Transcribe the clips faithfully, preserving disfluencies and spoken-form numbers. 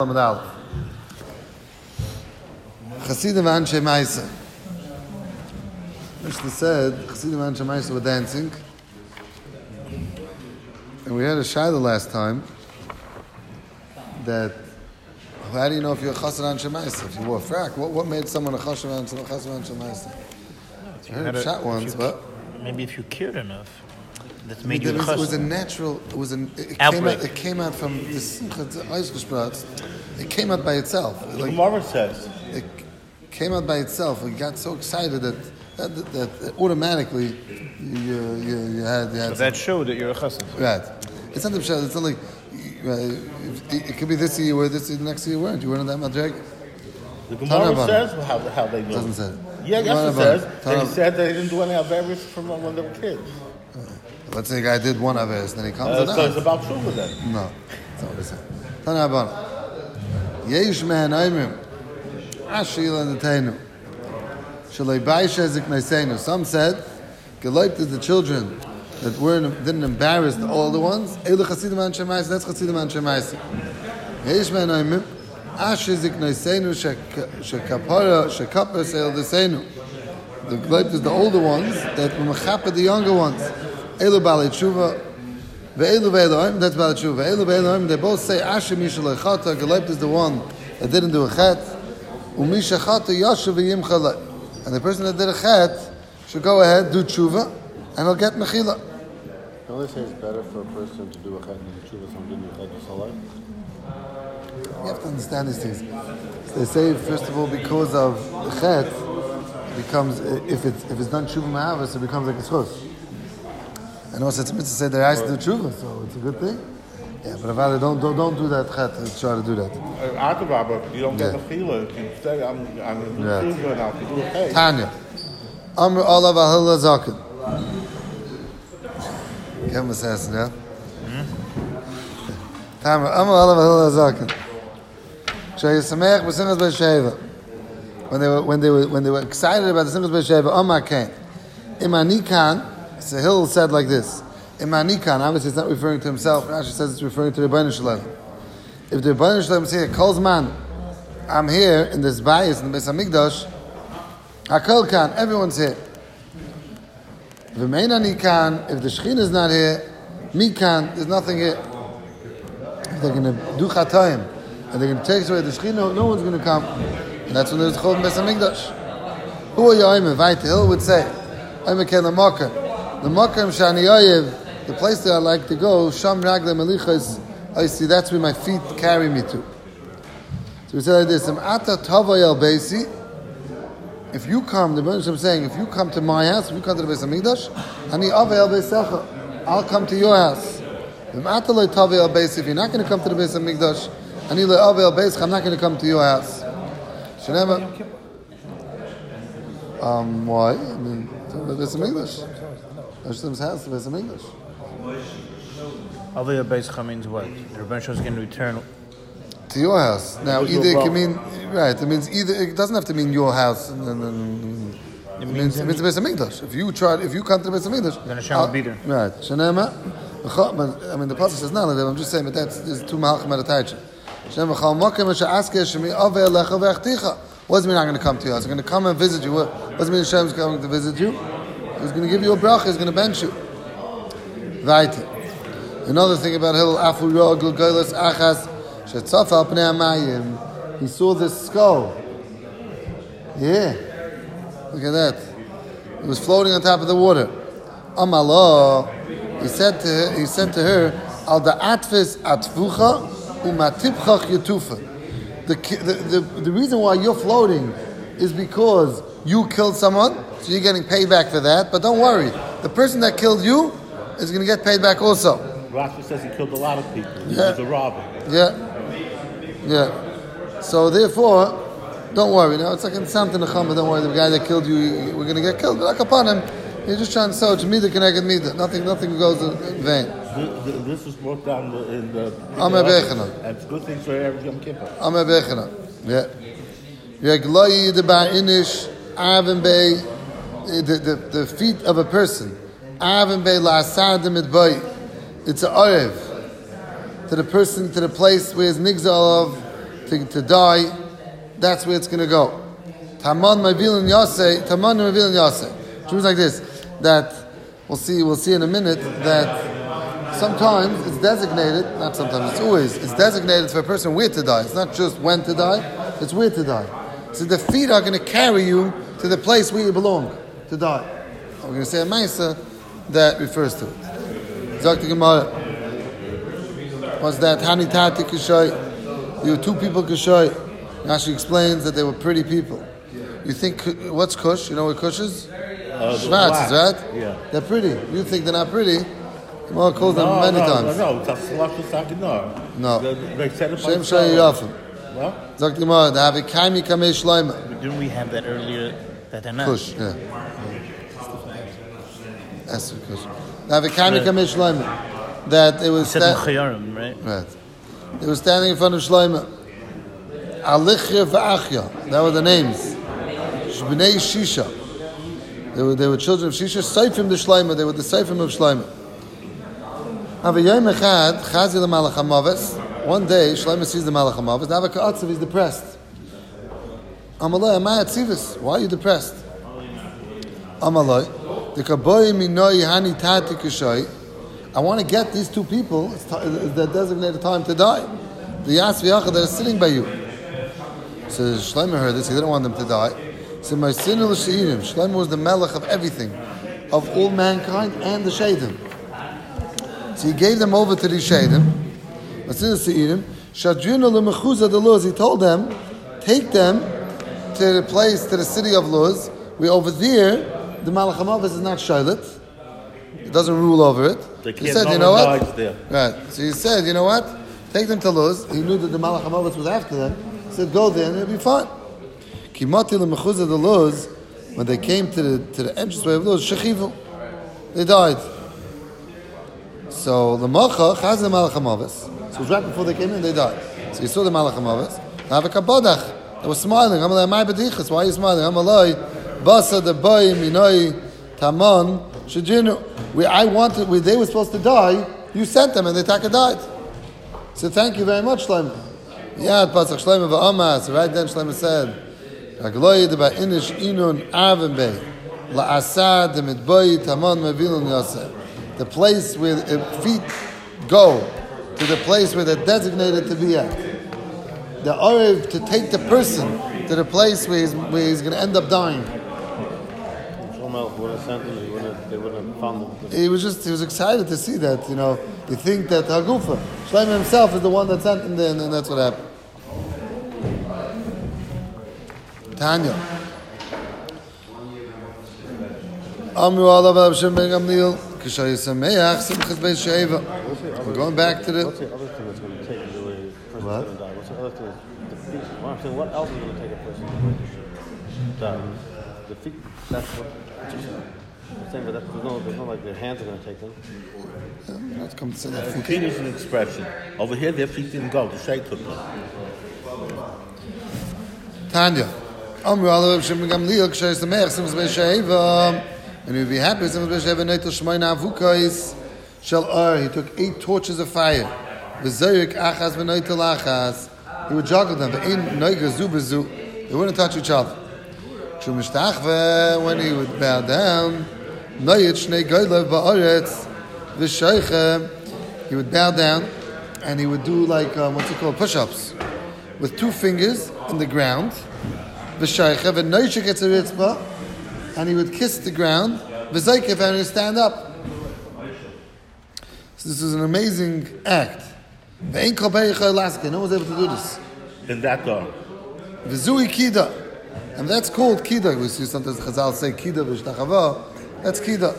Chassidim Anshe Maisa. Mishnah said Chassidim Anshe Maisa were dancing, and we had a shayla last time that how do you know if you're a Chassid Anshe Maisa? If you wore a frak, what, what made someone a Chassid Anshe Maisa? I heard a shot once, but maybe if you cared enough, that made it you was, a it was a chassid. natural. It was an. It Outbreak. came out. It came out from this. It came out by itself. The Like, Gemara says. it came out by itself. We got so excited that that, that, that automatically you, you, you had. You had So that showed that you're a chassid. right. It's not the pshat. It's not like uh, it, it could be this year you were, this year, the next year you weren't. You weren't in that madreg. The Gemara Tanabana. says how, how they knew. Doesn't say it. Yeah, yes, it Tanabana. says. They Tanabana. said they didn't do any Averis from when they were kids. Let's say a guy did one Averis, then he comes Uh, and so it's about Shuvah then. no, that's not what it said. Tanabana. Yesh man aimim ashil and the shalei baisha zikneisenu. Some said geloipt is the children that weren't didn't embarrass the older ones. Elu chasidim anshe ma'aseh. That's chasidim anshe ma'aseh. Yesh man aimim ashil zikneisenu shekapara shekapar seil desenu. The geloipt is the older ones that were mechapah the younger ones. Elu balei tshuva. Ve'elu ve'elu, that's about true. Ve'elu ve'elu, they both say Asher Misha Lechata. Geleipt is the one that didn't do a chet. Umisha Chata Yashu v'yimcha. And the person that did a chet should go ahead, do tshuva, and he'll get mechila. Don't they say it's better for a person to do a chet than to tshuva, someone didn't do a chet his life? You have to understand these things. They say, first of all, because of the chet, it becomes, if it's, if it's done tshuva ma'avas, it becomes like a schus. And also, it's a mitzvah to say they're asked to do tshuva, so it's a good thing. Yeah, but if I don't, don't, don't do that, chet, try to do that. Atava, but you don't get Yeah. the feeling. You can say, I'm, I'm going to do Yeah. Shuvah and I'll do a chet. Tanya. Amr Olav Ahila Zaken. Give him a assassin, yeah? Tanya. Amr Olav Ahila Zaken. Sheyisamech b'simchas b'sheva. When they were when they were when they were excited about the simchas b'sheva, Omar came. Imani kan. So Hill said like this. Imani kan. Obviously, it's not referring to himself. Rashi says it's referring to the Rebbeinu Shalom. If the Rebbeinu Shalom say, "Calls man, I'm here in this bayis in the Beis Hamikdash." Hakol kan, everyone's here. V'meinani kan, if the Shechin is not here, mi kan, there's nothing here. If they're going to do chatayim, and they're going to take away the Shechin, no, no one's going to come. And that's when there's chol in Beis Hamikdash. Who are you, Ayman? Vayte Hill would say, Ayman ken the Makar. The Makar Shani Yoyev, the place that I like to go, Sham Ragla Melichas, I see that's where my feet carry me to. So we say like this, Ata Tavayel Beisi. If you come, the Rebbeinu Shalom is saying, if you come to my house, if you come to the Beis Hamikdash, Ani Avayel Beisecha, I'll come to your house. If you're not going to come to the Beis Hamikdash, Ani Avayel Beisecha, I'm not going to come to your house. Shanema. Um, why? I mean, to the Beis Hamikdash. Hashem's house, the Beis Hamikdash. Avaya Beischa means what? The Rebbeinu Shalom is going to return. To your house. Now, Because either it you're can mean right. It means either. It doesn't have to mean your house. And, and, and, it, means it means the Beis Hamikdash. If you try, if you come to the Beis Hamikdash, Then Hashem will be there. Right. Shanema. I mean, the pasuk says none of them. I'm just saying, but that's there's two malachim at a taich. Shanema chal mokem she'aske shemi ave lecha ve'achticha. What does it mean I'm going to come to your house? I'm going to come and visit you. What does it mean Hashem's coming to visit you? He's going to give you a bracha. He's going to bench you. Right. Another thing about Hillel, Afu Ro Gulgolas Achas Shetzafa Pnei Amayim. He saw this skull. Yeah, look at that. It was floating on top of the water. Amalo, he said to her, he said to her, Al da atfis atfucha umatipchach yetufa. The, the the the reason why you're floating is because you killed someone, so you're getting paid back for that. But don't worry, the person that killed you is going to get paid back also. Rashi says he killed a lot of people. He Yeah. was a robber. Yeah, yeah. So therefore, don't worry. Now it's like in something to come, but don't worry. The guy that killed you, we're going to get killed. But like upon him, you're just trying to sell it. Mida connected mida. Nothing, nothing goes in vain. This, this is brought down in the. Amar Bechana. And it's good things for every Yom Kippur. Amar Bechana. Yeah. Regloi the bar inish Avin Bey, the the the feet of a person. Avin Bey la asadim it boy. It's an orev to the person, to the place where his nigzal of to, to die, that's where it's going to go. Taman Mavilin Yase, Taman Mavilin Yase. Which means like this, that we'll see, we'll see in a minute that sometimes it's designated, not sometimes, it's always, it's designated for a person where to die. It's not just when to die, it's where to die. So the feet are going to carry you to the place where you belong to die. We're going to say a Maisa that refers to it. Zakti Gemara. What's that? Hani Tati Kishay. There were two people Kishay. Rashi explains that they were pretty people. You think, what's Kush? You know what Kush is? Uh, Schwarz, right? Yeah. They're pretty. You think they're not pretty? Gemara calls them no, many no, times. No, no, it's a Salakha Sakinar. No. They, they said it by Shem Shai Yafim. What? Zakti Gemara. They have a Kaimi Kamei Shloima. Didn't we have that earlier? That they're not. Kush, yeah. That's Kush. They have a Kaimi Kamei Shloima. That it was Said sta- Chayarim, right? right. They were standing in front of Shloima. Alichya v'Achya. That were the names. Shbnei Shisha. They were they were children of Shisha. Seifim the Shloima. They were the Seifim of Shloima. Avayom echad chazi l'malach hamaves. One day Shloima sees the malach hamaves. Now Ka'atzav is depressed. Amalai amay atzivis. Why are you depressed? Amalai the kaboy minoi hani tati kishay. I want to get these two people. It's, t- it's the designated time to die. The Yas v'Yachad that is sitting by you. So Shlomo heard this. He didn't want them to die. So my sin l'sheidim. Shlomo was the melech of everything, of all mankind and the sheidim. So he gave them over to the sheidim. My sin l'sheidim. Shadrina l'mechuzah the Luz. He told them, take them to the place, to the city of Luz. We over there, the Malach HaMavis is not shaylet. It doesn't rule over it. They He can't said, no you know one what? dies there. Right. So he said, you know what? Take them to Luz. He knew that the Malach HaMavis was after them. He said, go there and it'll be fine. Kimati l'mechuzah the Luz, when they came to the to the entranceway of Luz, shechivu. They died. So the Macha has the Malach HaMavis. So it was right before they came in, they died. So you saw the Malach HaMavis. Now have a kabodach. They were smiling. Amalai, my bedichas. Why are you smiling? Amalai, basa the boy minoi taman shejinu. We I wanted. We, they were supposed to die. You sent them, and they taka died. So thank you very much, Shlomo. Yeah, Pasach Shlomo v'Amas. Right then, Shlomo said, "Ragloy de ba'inish inun arven bei la'asad de mitboy taman mevilun yaseh." The place where the feet go to the place where they're designated to be at. The Orev to take the person to the place where he's, where he's going to end up dying. Shlomo would have sent them, they wouldn't have, they wouldn't have found them. He was just, he was excited to see that, you know. You think that Hagufa, Shlomo himself is the one that sent him there, and that's what happened. Tanya. Amru alav Rav Shimon ben Gamliel, Kishay Sameach, Simchas Beis Sheva. We're going back to the... What's the other thing that's going to take the way a person What? is going to die? What's the other thing? The feet. Well, I'm saying, what else is going to take a person to die? The feet. That's what I'm saying, but that's, there's, no, there's no like their hands are going to take them. Yeah, let's come to say that. Feet is an expression. Over here, their feet didn't go. The Shei took them. Tanya. Amru alav Rav Shimon ben Gamliel, Kishay Sameach, Simchas Beis Sheva. And he'd be happy. Simchas Beis Sheva, Neitel Shmoyna Avukais. Shel Ar, he took eight torches of fire. V'zoyik achas v'noitel achas. He would juggle them. V'ein noiga zu b'zu. They wouldn't touch each other. When he would bow down, noyit shnei goylev ba'aretz v'shoiche. He would bow down, and he would do like um, what's it called, push-ups, with two fingers in the ground. V'shoiche v'noyit gets a ritzvah, and he would kiss the ground. V'zoykev, and he would stand up. So this is an amazing act. No one was able to do this. In that door. V'zui kida. And that's called kida. We see sometimes Chazal say kida v'shtachava. That's kida.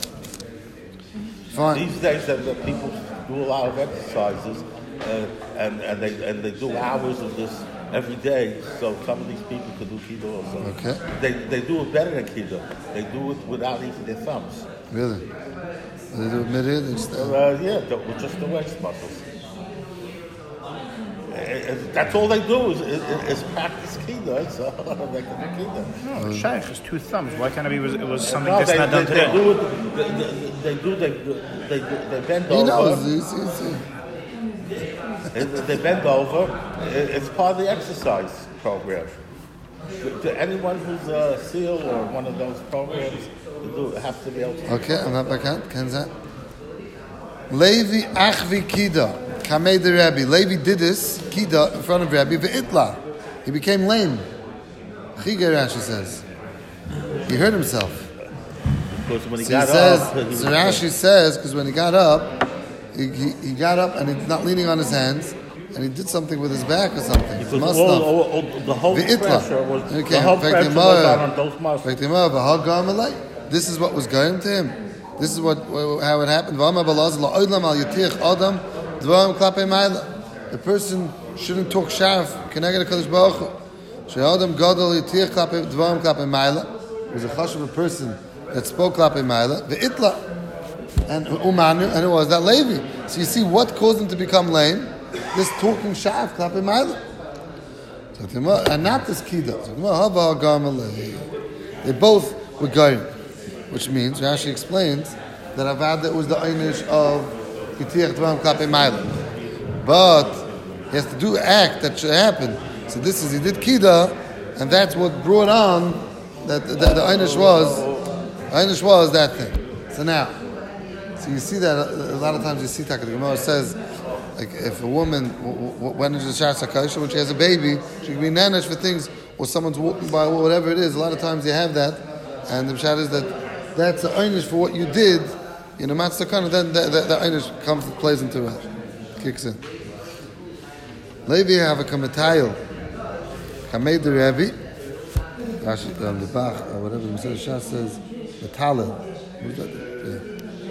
Fine. These days, that that people do a lot of exercises, uh, and and they and they do hours of this every day. So some of these people could do keto also. Okay. They they do it better than keto. They do it without using their thumbs. Really? They do it mid-ear? They just, uh, Uh, yeah, the, with just the waist muscles. Uh, uh, that's all they do is, is, is practice keto. So they can do keto. No, Shaykh has two thumbs. Why can't it be? It was, it was something No, that's they, not they, done they today. do it. They, they, they do. They they they bend he over. knows. He's, he's, They bend over. It's part of the exercise program. To anyone who's a SEAL or one of those programs, they do have to be able to. Okay, I'm not back out. Can that? Levi Achvi Kida, Kamei the Rabbi. Levi did this, Kida, in front of Rabbi, Ve'itla. He became lame. Chiger Rashi says. He hurt himself. Because when he So got he says, up, he was so Rashi says, because when he got up, he, he, he got up and he's not leaning on his hands, and he did something with his back or something. because Must all, not. all, all, the whole Ve'itla. pressure was Okay, the whole in fact, pressure the was Gemara- on those muscles. Fact, the Gemara, "V'ha malay." This is what was going to him. This is what how it happened. V'amar balaz la'odlam al yitich adam dvarim klapei mayla. The person shouldn't talk sharf. Keneged HaKadosh Baruch Hu. She'adam gadol yitich klapei dvarim klapei mayla. It was a chash of a person that spoke klapei mayla. Ve'itla. And umanu, and it was that Levi. So you see what caused him to become lame? This talking sharf klapei mayla. And not this kida. They both were going, which means Rashi explains that Avada was the einish of Yitiach Dvarim Klapei Mayla. But he has to do an act that should happen. So this is he did kida, and that's what brought on that, that the einish was. Einish was that thing. So now, so you see that a lot of times you see that the Gemara says. Like if a woman went into the Shas HaKosher when she has a baby, she can be nanish for things, or someone's walking by, or whatever it is. A lot of times you have that, and the Pshat is that that's the einish for what you did. You know, Matzakana, then the, the, the einish comes plays into it, kicks in. Levi have a kamatayil, kamei the Rebbe, Rashi um, the Bach or whatever the Mesilas Shas says, the Talil. Who's that? Yeah.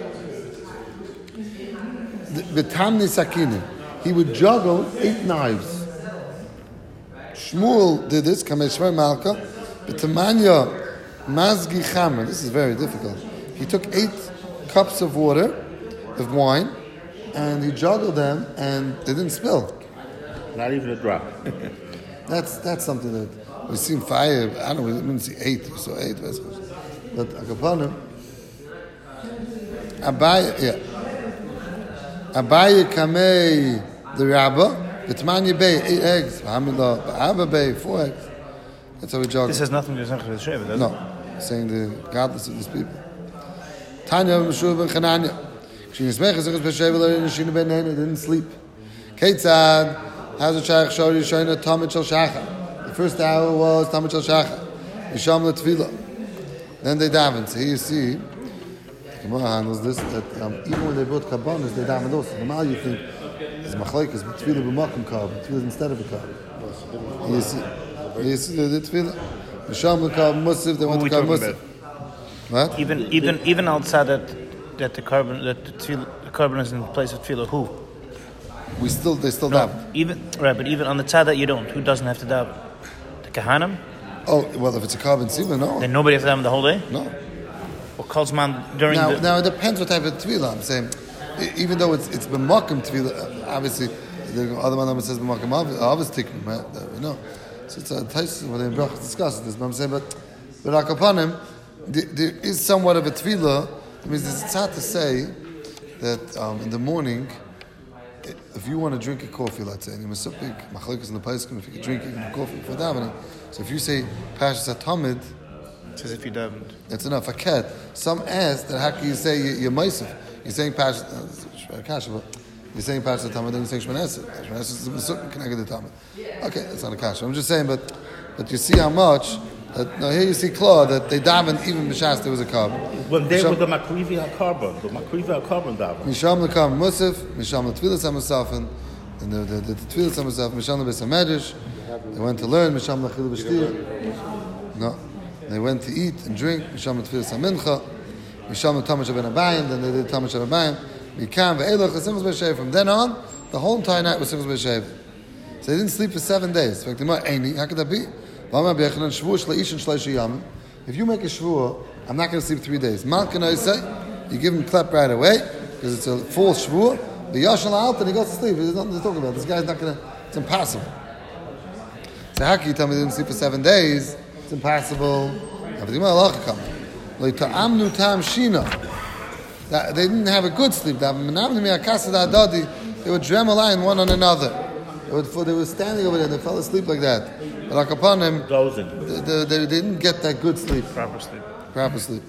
B'tamni sakinim. He would juggle eight knives. Shmuel did this. Kamei Shmuel Malka. B'tamanya mazgi chamer. This is very difficult. He took eight cups of water, of wine, and he juggled them, and they didn't spill. Not even a drop. That's that's something that we seen fire. I don't know. We didn't see eight. We saw eight vessels. But akapanim. Abai, yeah. Abaye kamei the Rabbah, B'tmanya Bay, eight eggs, Hamillah, B'Abba Bay, four eggs. That's how we juggle. This has nothing to do with the Sheva, does No, it? saying the godless of these people. Tanya Meshua ben Chananya. She nismechas echas b'sheva lo yishina ben nena, didn't sleep. Keitzad has a shayach shori yishayna tamid shel shacha. The first hour was tamid shel shacha. Yisham le'tfilah. Then they daven. So here you see, Gemara handles this, that um, even when they brought kabbanas, they davened also. Normally you think, it's machlekes, but tefillah b'makom kab, tefillah instead of a kab. You see, you see the tefillah. Yisham le'kab musif, they went to kab musif. What? Even even even outside that that the carbon that the, tefillah, the carbon is in place of tefillah, who? We still, they still No, daven. even right, but even on the side that you don't, who doesn't have to daven? The kahanim? Oh, well, if it's a carbon siva, no. Then nobody has to daven the whole day. No. Or calls man during Now, the. now it depends what type of tefillah. I'm saying, E- even though it's it's b'makom tefillah, uh, obviously the other one says b'makom avos tikkum, right? Uh, You know, so it's a taste when they brachas discuss this. But I'm saying, but but akapanim, there, there is somewhat of a tefillah. I mean, it's hard to say that um, in the morning, if you want to drink a coffee, let's say, and you're masupik machlekes in the paiskim, if you could drink even a coffee for davening, so if you say Parshas HaTamid, It's as if you davened. that's enough. A cat. Some ask that how can you say you- you're Meisif? You're saying Parshas, uh, Kasha, but you're saying Parshas HaTamid, then you're saying Shemon Esrei. Shemon Esrei is a Mesukah connected to Tamid. Okay, that's not a Kasha. I'm just saying, but but you see how much, that, now here you see Claude, that they davened even B'Shas there was a carbon. When they were the Makrivi HaKarbon, the Makrivi HaKarbon daven. Misham lekam Musaf, Misham letfilas hamasafen, and the the the tfilas hamasafen, Misham lebes hamedrash. They went to learn Misham lechil b'shtir. No, they went to eat and drink Misham letfilas hamincha, Misham letamash ben abayim. Then they did tamash ben abayim. Mikam ve'elach simchas b'shev. From then on, the whole entire night was simchas b'shev. So they didn't sleep for seven days. In fact, they might eini. How could that be? If you make a shvuah, I'm not going to sleep three days. Mal can I say? You give him clap right away because it's a full shvuah. The yashal out and he goes to sleep. There's nothing to talk about. This guy's not going to. It's impossible. So how can you tell me they didn't sleep for seven days? It's impossible. They didn't have a good sleep. They they would dremel one on another. They, would, they were standing over there and they fell asleep like that. But like upon him, Dozing. they, they, they didn't get that good sleep. Proper sleep. Proper sleep.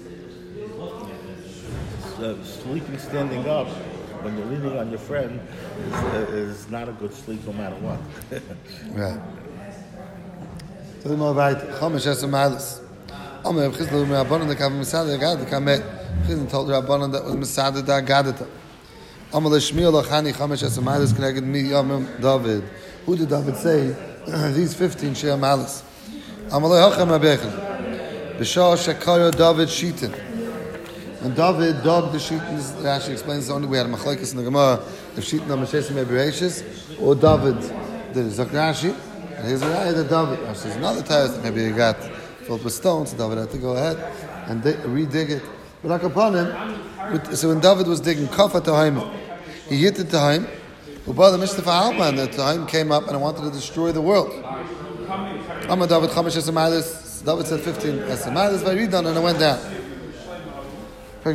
Uh, sleeping standing up when you're leaning on your friend is, uh, is not a good sleep no matter what. Right. So mal weiter. Chamesh esem meiles. Omer Reb Chisda Rabbanan that kav Masada Agadat kamet. Chisda told Rabbanan that was Masada da Agadata. Omer Leshmiel Lachani Chamesh esem meiles connected me Yom David. Who did David say? These fifteen share malice. Omer Lehachem Rabbechen. B'shah shekara David shitin. When David dug the shitin, Rashi explains the only way we had a machlekes in the Gemara if shitin on Meshesim Ebereshis or David did it. Zok Rashi. And here's a raya that David. There's another test that maybe he got filled with stones. So David had to go ahead and dig, re-dig it. But like upon him, with, so when David was digging Kafa Tahaim, he hit the Tahaim. Ubal the Mishtafa Alma, and the Tahaim came up and wanted to destroy the world. Amma David Chamesh Esamilis. David said fifteen Esamilis by Ridan, and it went down. What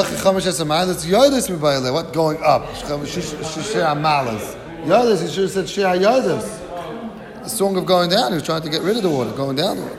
going up? Yodis, he should have said Shea Yodis. The song of going down, he was trying to get rid of the water, going down the water.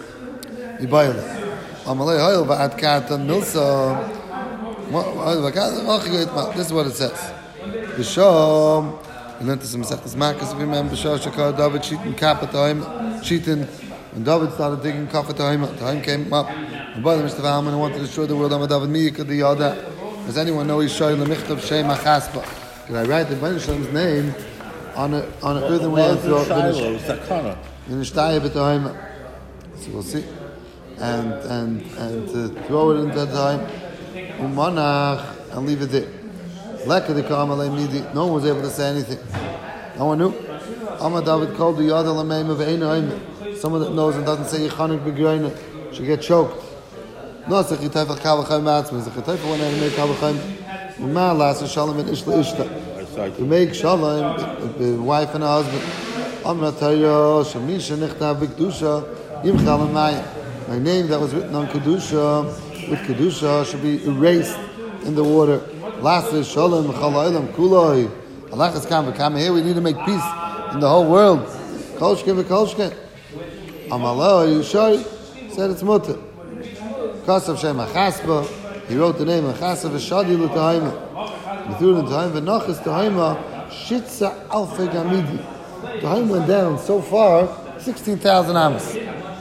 This is what it says. B'sham, we learned this in Masechtas Makkos, if you remember, B'sham Shekar David cheating Kappa Tahim, cheating. When David started digging Kappa Tahim, Tahim came up. And by the Mister Valman, who wanted to destroy the world, I'm a David Miyika the Yada. Does anyone know he's showing the Michtav Shem HaChaspa? Can I write the Benishlam's name on a on an earthenware and throw it in the Shtaya B'Tahim? So we'll see. And and and to throw it into the time, Umanach, and leave it there. Leka the Kamalei Midi. No one was able to say anything. No one knew. Amma David called the Yada Lameim of Ein. Someone that knows and doesn't say Yechanik B'Greina should get choked. No, it's a chitayf al-kavachayim matzman. It's a chitayf when I make kavachayim. Uma las shalom and ishla ishta. To make shalom, the wife and husband. Amra tayo shamisha nechtav b'kedusha yimchal amayim. My name that was written on kedusha with kedusha should be erased in the water. Las shalom chalaylam kuloi. Allah has come come here. We need to make peace in the whole world. Kolshke v'kolshke. Amalo Yushai said it's mutter. Kasav Shem HaChaspa, he wrote the name of Chasav Shadi L'Tahima. He threw it in Tahima, V'nachas Tahima, Shitza Alfe Gamidi. Tahima went down so far, sixteen thousand amas.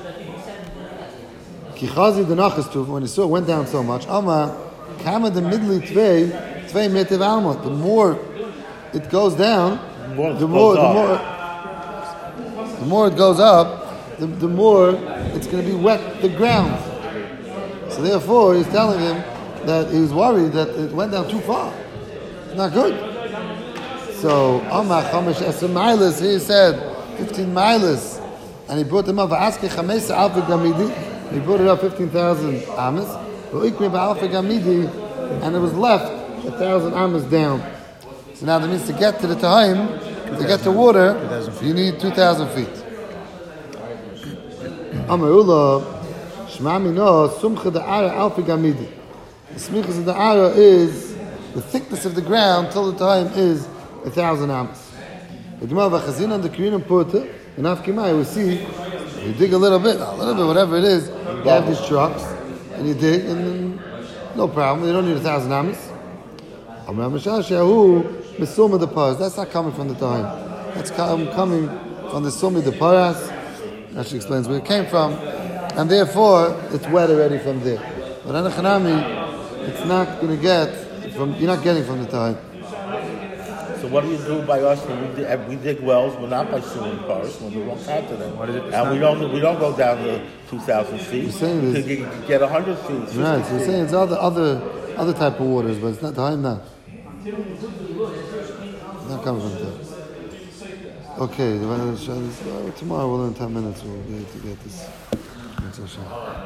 Kichazi the Nachas Tuf, when he saw it went down so much, Ama, Kama the Midli Tvei, Tvei Metev Alma. The more it goes down, the more, the more, the more it goes up, the, the more it's going to be wet the ground. So therefore, he's telling him that he was worried that it went down too far. It's not good. So, Amach Chamesh Esem Miles, he said fifteen miles, and he brought them up. Aske Chamesa Alfa Gamidi. He brought it up fifteen thousand amas. V'ikme Alfa Gamidi, and it was left a thousand amas down. So now that means to get to the time, to get to water, you need two thousand feet. Amarullah, Shmami no, Sumcha the Ara Alfi Gamidi. The smichas of the Ara is the thickness of the ground till the time is a thousand amas. The Gemara V'chazin on the Korean Porta, in Afkimai, we see, you dig a little bit, a little bit, whatever it is, you have these trucks, and you dig, and then, no problem, you don't need a thousand amas. Amram Shashahu, Misuma the Paras, that's not coming from the time. That's coming from the Sumi the Paras. She explains where it came from, and therefore it's wet already from there. But Anachanami, it's not going to get from. You're not getting from the time. So what do you do by us when we dig, we dig wells? We're not by Suman Paris, we're the wrong continent, What is it? and we don't we don't go down to two thousand feet. You're saying you this- can get- get a hundred feet. fifty Right. So you're feet. saying it's other other other type of waters, but it's not time now. It's not coming from there. Okay, tomorrow we'll learn ten minutes. We'll be able to get this.